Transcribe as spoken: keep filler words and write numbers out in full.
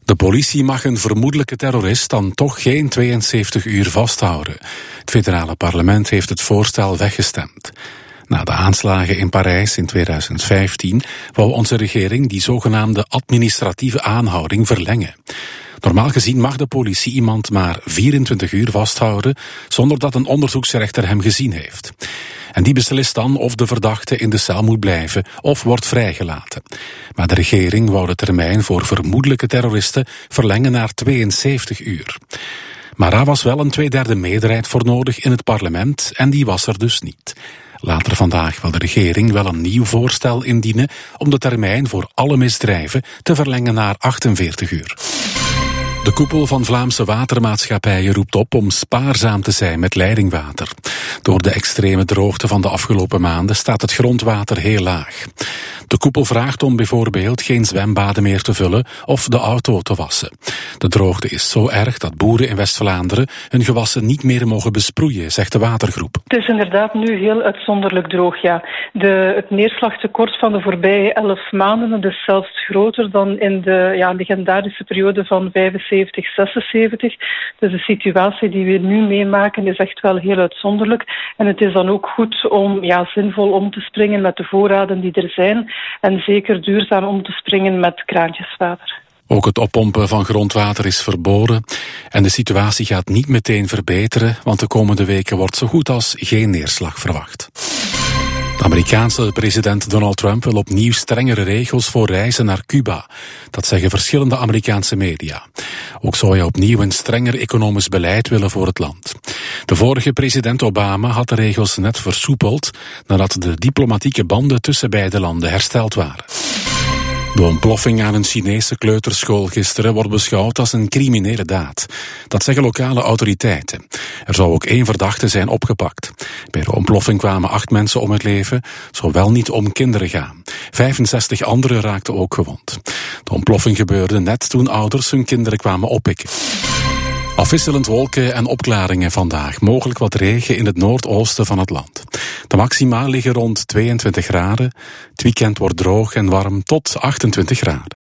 De politie mag een vermoedelijke terrorist dan toch geen tweeënzeventig uur vasthouden. Het federale parlement heeft het voorstel weggestemd. Na de aanslagen in Parijs in tweeduizend vijftien wou onze regering die zogenaamde administratieve aanhouding verlengen. Normaal gezien mag de politie iemand maar vierentwintig uur vasthouden zonder dat een onderzoeksrechter hem gezien heeft. En die beslist dan of de verdachte in de cel moet blijven of wordt vrijgelaten. Maar de regering wou de termijn voor vermoedelijke terroristen verlengen naar tweeënzeventig uur. Maar daar was wel een tweederde meerderheid voor nodig in het parlement en die was er dus niet. Later vandaag wil de regering wel een nieuw voorstel indienen om de termijn voor alle misdrijven te verlengen naar achtenveertig uur. De koepel van Vlaamse watermaatschappijen roept op om spaarzaam te zijn met leidingwater. Door de extreme droogte van de afgelopen maanden staat het grondwater heel laag. De koepel vraagt om bijvoorbeeld geen zwembaden meer te vullen of de auto te wassen. De droogte is zo erg dat boeren in West-Vlaanderen hun gewassen niet meer mogen besproeien, zegt de watergroep. Het is inderdaad nu heel uitzonderlijk droog, ja. De, het neerslagtekort van de voorbije elf maanden dat is zelfs groter dan in de ja, legendarische periode van vijfenzeventig, zesenzeventig. Dus de situatie die we nu meemaken is echt wel heel uitzonderlijk. En het is dan ook goed om ja, zinvol om te springen met de voorraden die er zijn. En zeker duurzaam om te springen met kraantjeswater. Ook het oppompen van grondwater is verboden. En de situatie gaat niet meteen verbeteren, want de komende weken wordt zo goed als geen neerslag verwacht. De Amerikaanse president Donald Trump wil opnieuw strengere regels voor reizen naar Cuba. Dat zeggen verschillende Amerikaanse media. Ook zou hij opnieuw een strenger economisch beleid willen voor het land. De vorige president Obama had de regels net versoepeld nadat de diplomatieke banden tussen beide landen hersteld waren. De ontploffing aan een Chinese kleuterschool gisteren wordt beschouwd als een criminele daad. Dat zeggen lokale autoriteiten. Er zou ook één verdachte zijn opgepakt. Bij de ontploffing kwamen acht mensen om het leven. Het zou wel niet om kinderen gaan. vijfenzestig anderen raakten ook gewond. De ontploffing gebeurde net toen ouders hun kinderen kwamen oppikken. Afwisselend wolken en opklaringen vandaag. Mogelijk wat regen in het noordoosten van het land. De maxima liggen rond tweeëntwintig graden. Het weekend wordt droog en warm tot achtentwintig graden.